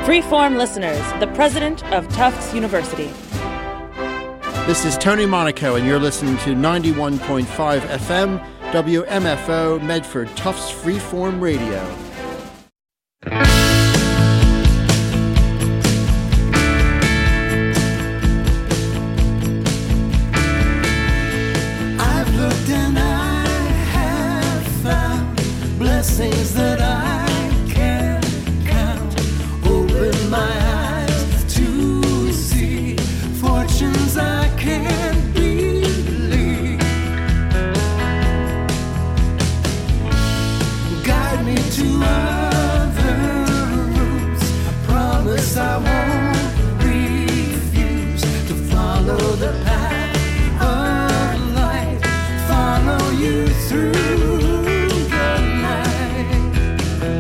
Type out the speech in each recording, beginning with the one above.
Freeform listeners, the president of Tufts University. This is Tony Monaco, and you're listening to 91.5 FM, WMFO, Medford, Tufts Freeform Radio. I've looked and I have found blessings that I can't count. Open my eyes to see fortunes I can't believe. Guide me to other routes. I promise I won't refuse to follow the path of light. Follow you through the night.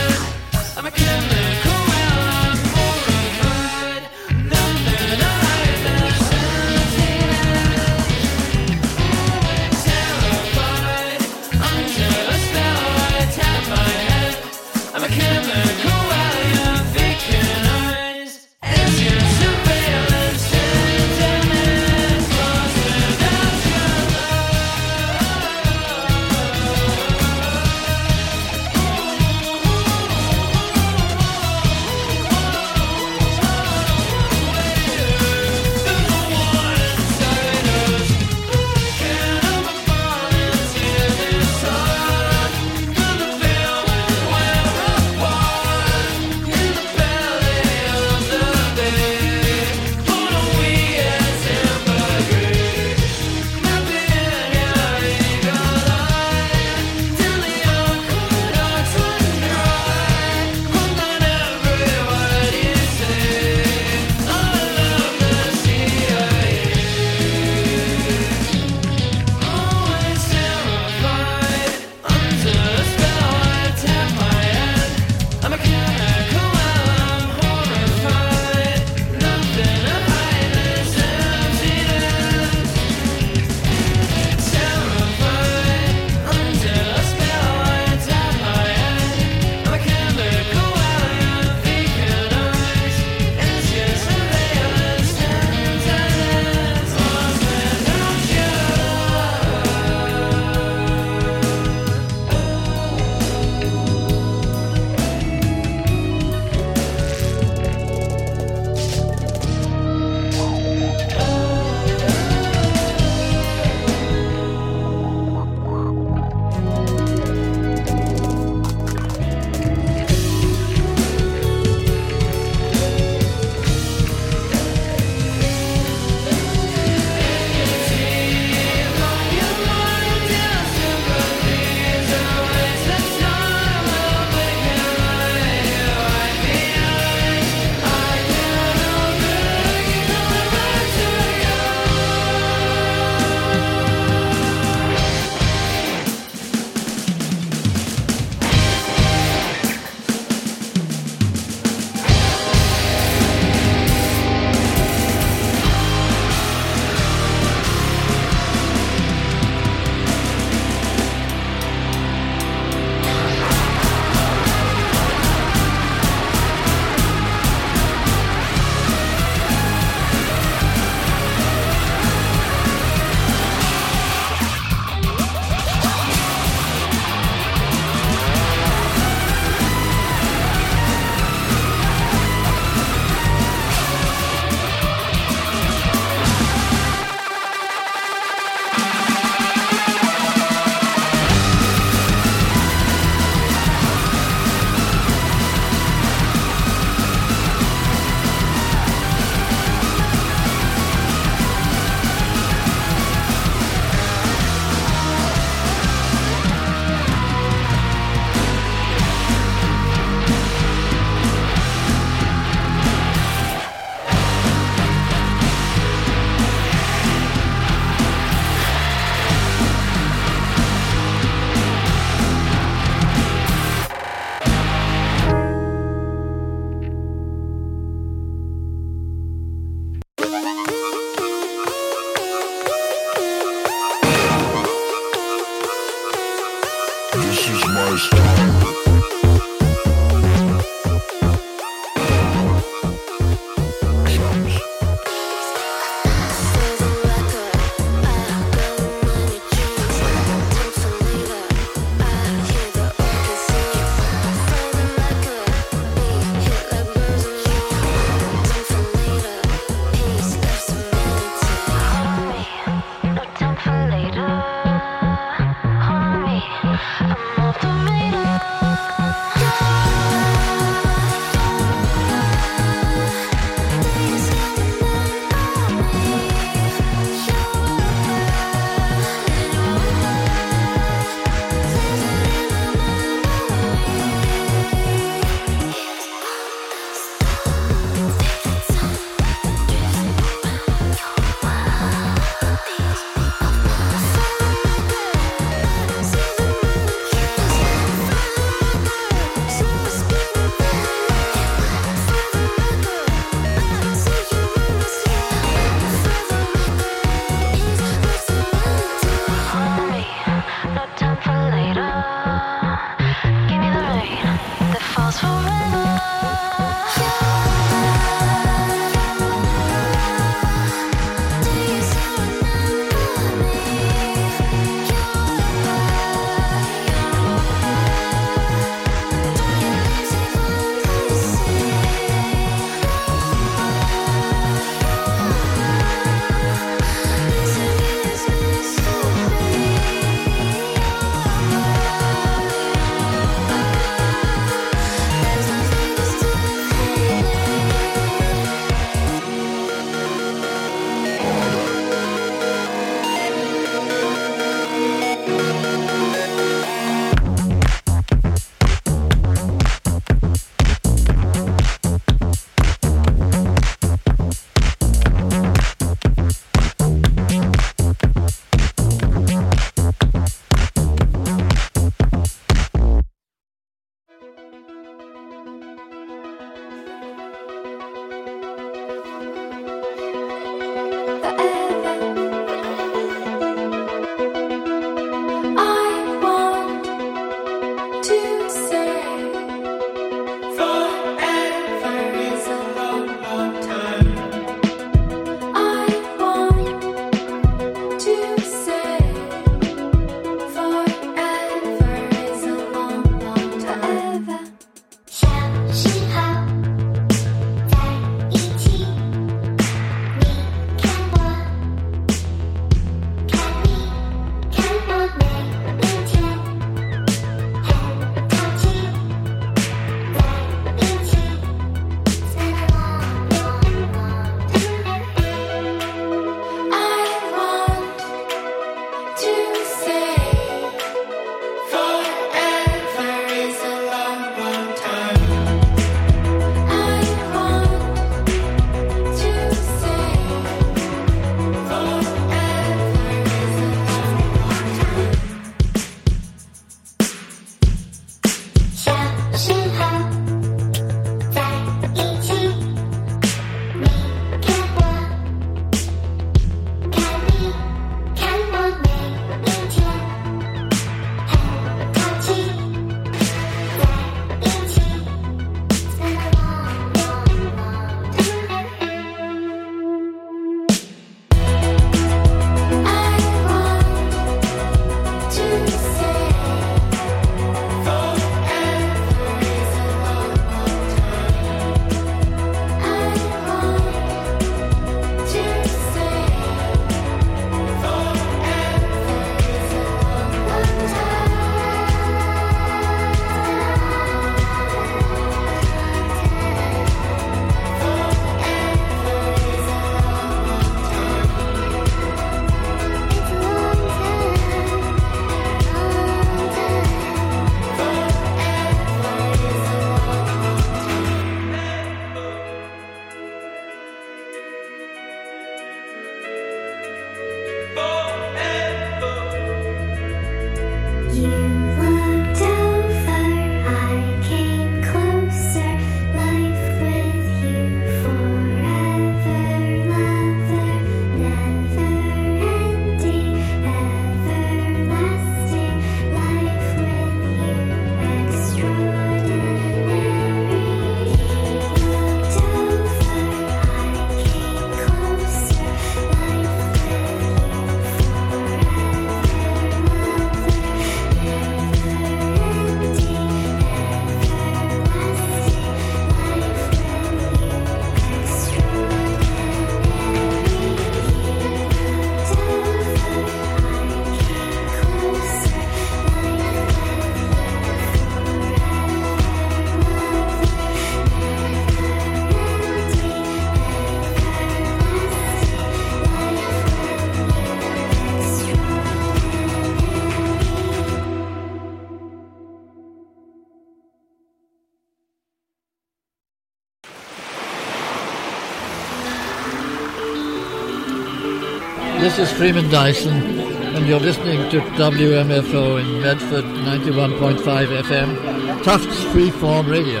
This is Freeman Dyson, and you're listening to WMFO in Medford, 91.5 FM, Tufts Freeform Radio.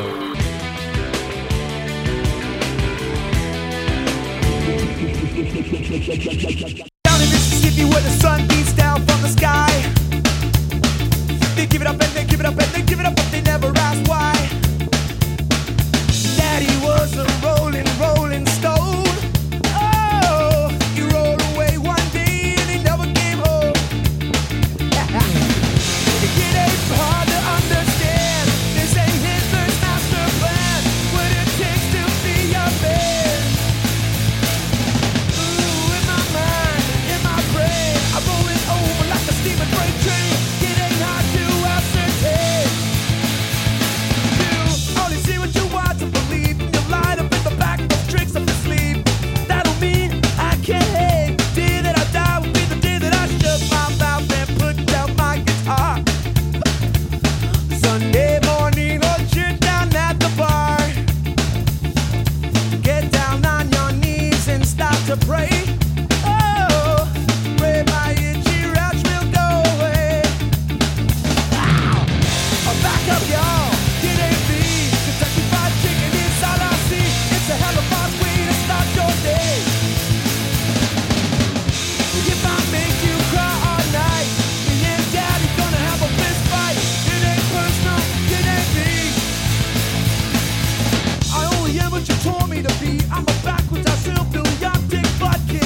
Down in Mississippi where the sun beats down from the sky, they give it up and they give it up and they give it up, but they never ask why. Daddy was a rolling, rolling stone. Oh, he rolled away one day and he never came home. It ain't hard to understand. This ain't Hitler's master plan. What it takes to be a man. Ooh, in my mind, in my brain, I'm rolling over like a steaming freight train. It ain't hard to ascertain. You only see what you want to believe. You light up in the back of those tricks up your sleeve. That'll mean I can't hang. Day that I die will be the day that I shut my mouth and put down my guitar. Sunday morning, or sit down at the bar. Get down on your knees and start to pray. Oh, pray my itchy rash will go away. Back up, y'all. It ain't me. Kentucky Fried Chicken is all I see. It's a hell of a way to start your day. If I make you cry all night, me and Daddy gonna have a fist fight. It ain't personal, it ain't me. I only am what you told me to be. I'm a backwards, I still New York dick butt kid.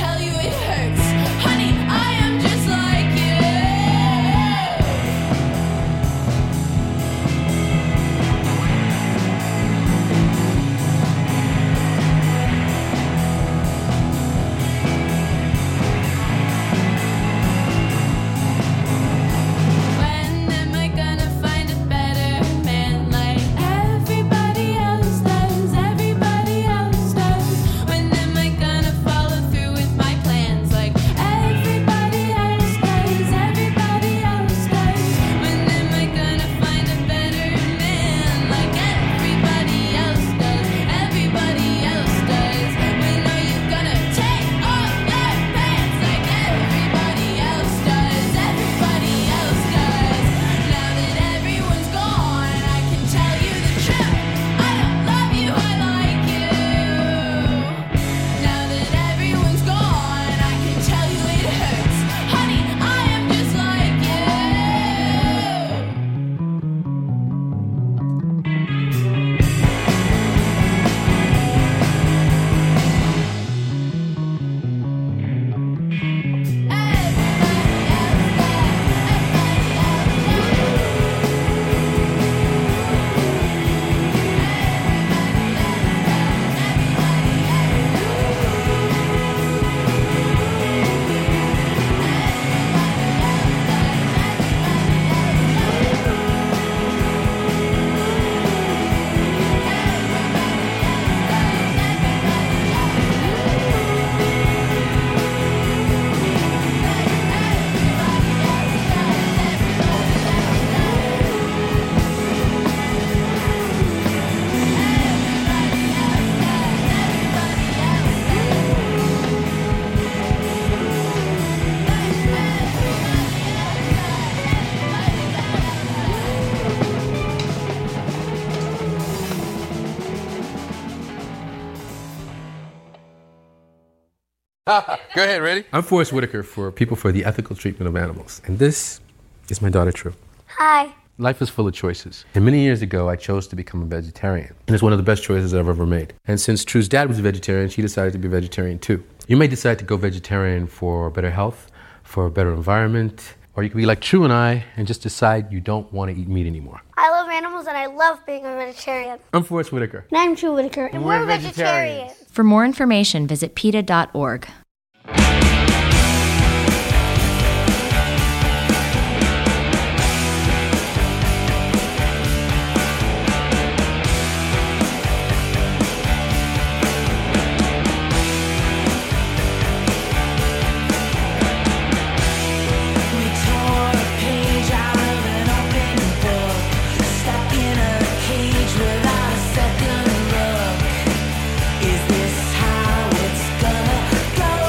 tell you it hurts. Honey, I am just like you. When am I gonna find a better man like everybody else does? Everybody else does. When am I gonna follow through with my plans like everybody else does? Everybody else does. When am I gonna find a better man like everybody else does? Everybody else does. When are you gonna take off your pants like everybody else does? Everybody else does. Now that everyone's gone, I can tell you the truth. I don't love you, I like you. Now that everyone's gone, I can tell you it hurts. Honey, I am just like you. Go ahead, ready? I'm Forrest Whitaker for People for the Ethical Treatment of Animals. And this is my daughter, True. Hi. Life is full of choices. And many years ago, I chose to become a vegetarian. And it's one of the best choices I've ever made. And since True's dad was a vegetarian, she decided to be a vegetarian too. You may decide to go vegetarian for better health, for a better environment, or you can be like True and I and just decide you don't want to eat meat anymore. I love animals and I love being a vegetarian. I'm Forrest Whitaker. And I'm True Whitaker. And we're vegetarians. For more information, visit PETA.org. Is this how it's gonna go?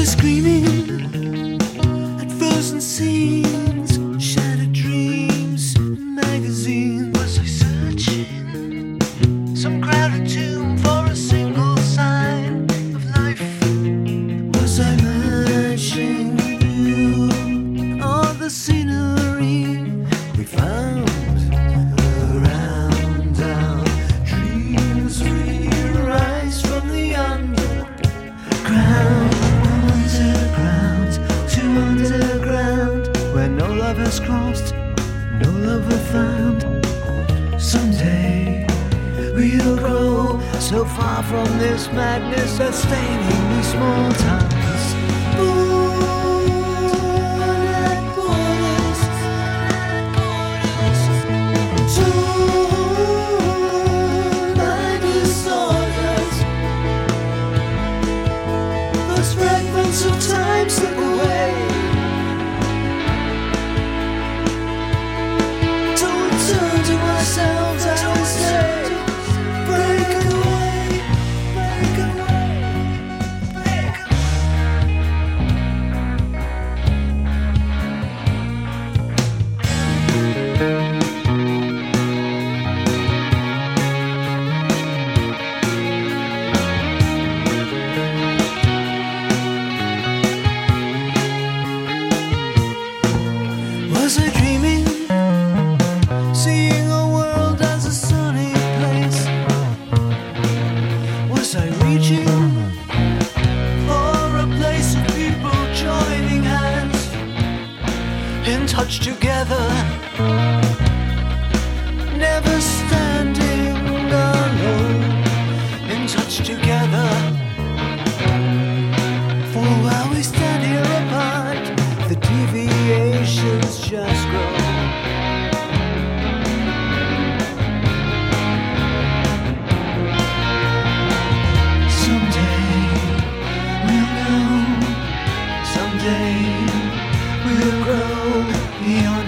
screaming at frozen scenes, shattered dreams, and magazines. Was I searching some crowded tomb for a single sign of life? Was I matching you? All the scenery we found around our dreams, we rise from the underground. Underground, where no love has crossed, no lover found. Someday we'll grow so far from this madness that's staining these small towns. Born at borders, torn by disorders. Those fragments of time slip away. Turn to ourselves, I will say, break away, break away, break Was I dreaming? Seeing a world as a sunny place? Was I reaching for a place of people joining hands, in touch together, never standing alone, in touch together? For while we stand here apart, the deviations just grow. Someday we'll grow beyond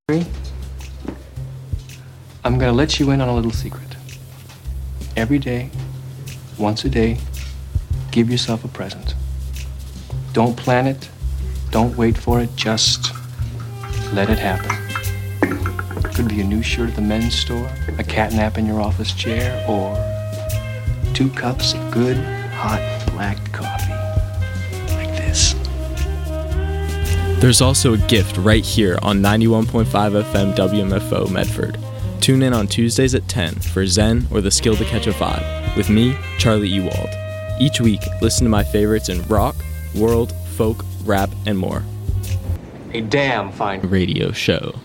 I'm gonna let you in on a little secret. Every day, once a day, give yourself a present. Don't plan it, don't wait for it, just let it happen. Could be a new shirt at the men's store, a cat nap in your office chair, or 2 cups of good, hot, black coffee. Like this. There's also a gift right here on 91.5 FM WMFO Medford. Tune in on Tuesdays at 10 for Zen or the Skill to Catch a Vibe with me, Charlie Ewald. Each week, listen to my favorites in rock, world, folk, rap, and more. A damn fine radio show.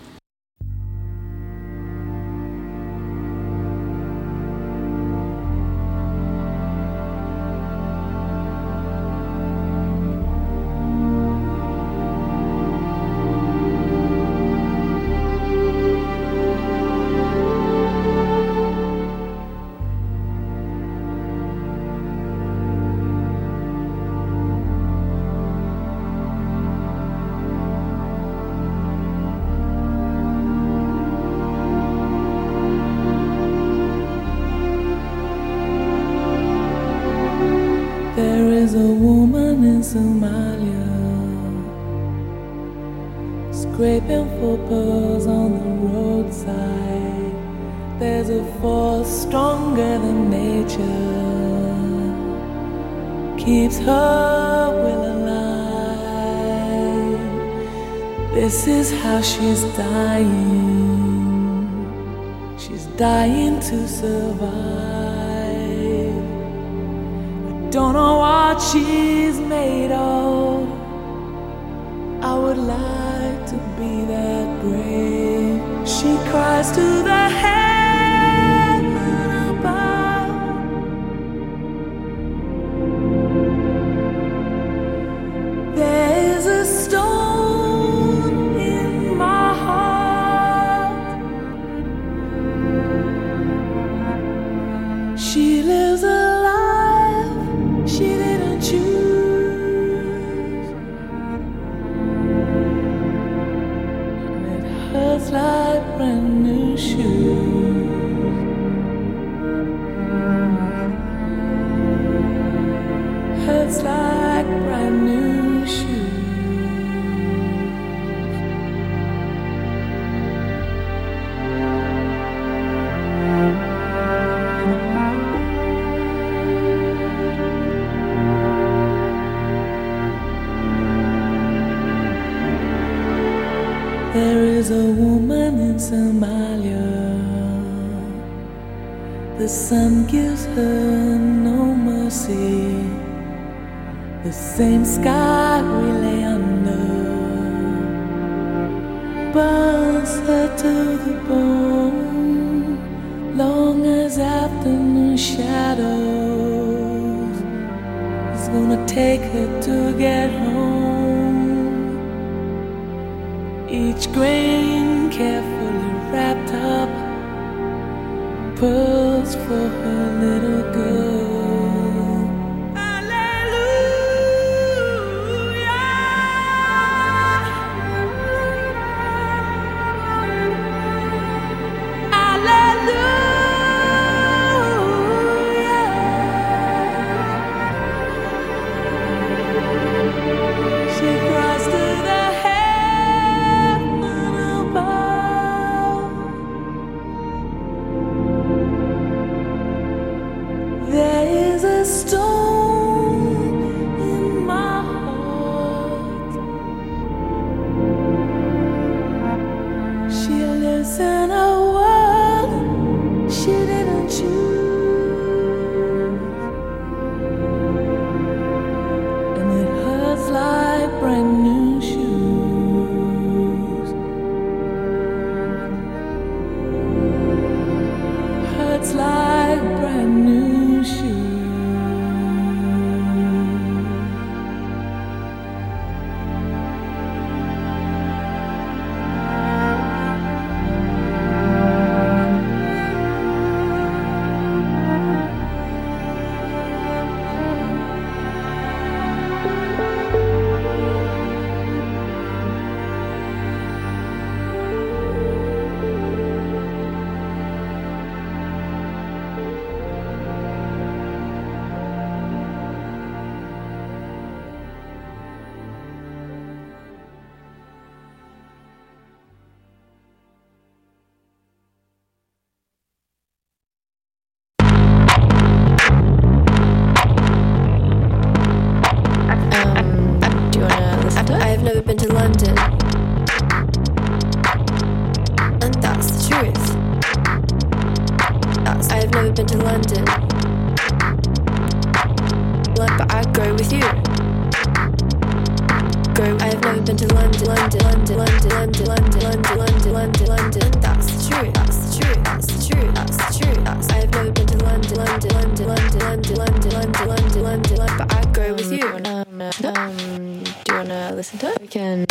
There is a woman in Somalia scraping for pearls on the roadside. There's a force stronger than nature, keeps her will alive. This is how she's dying. She's dying to survive. Don't know what she's made of. I would like to be that brave. She cries to the heaven above. There's a stone in my heart. She lives a she didn't choose. It hurts like brand new shoes. Hurts like brand new shoes. There is a woman in Somalia. The sun gives her no mercy. The same sky we lay under burns her to the bone. Long as afternoon shadows is gonna take her to get home. Each grain carefully wrapped up, pearls for her little girl. There but I'd go with you. Do you wanna listen to it? We can.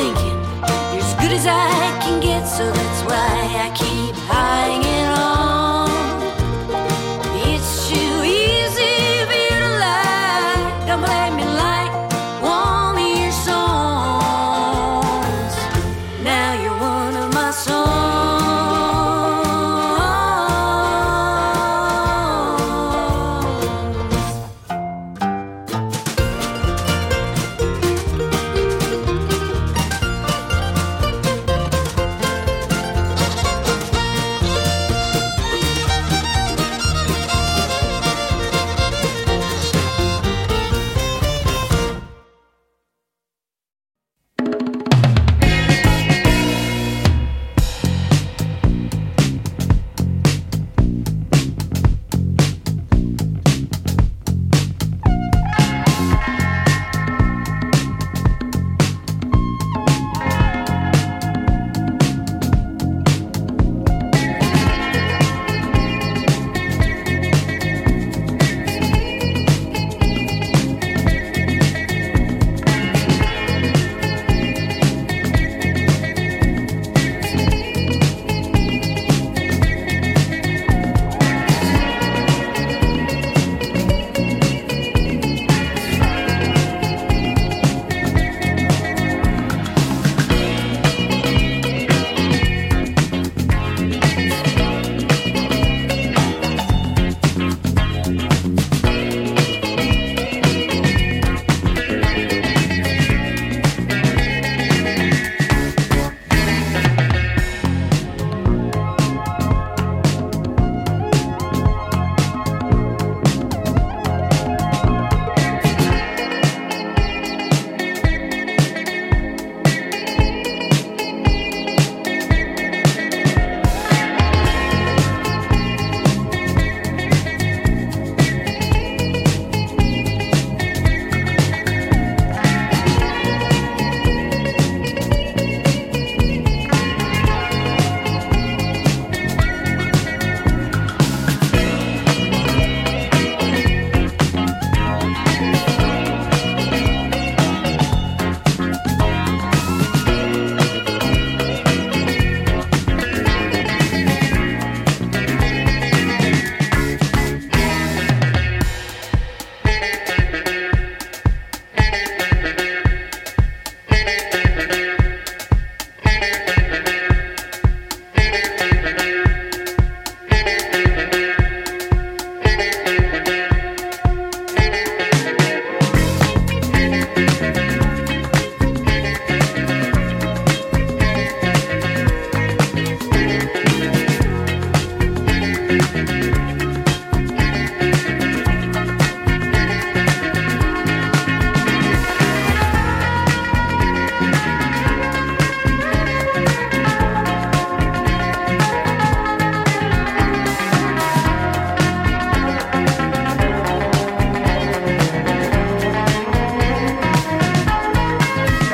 thinking you're as good as I can get, so that's why I keep hiding.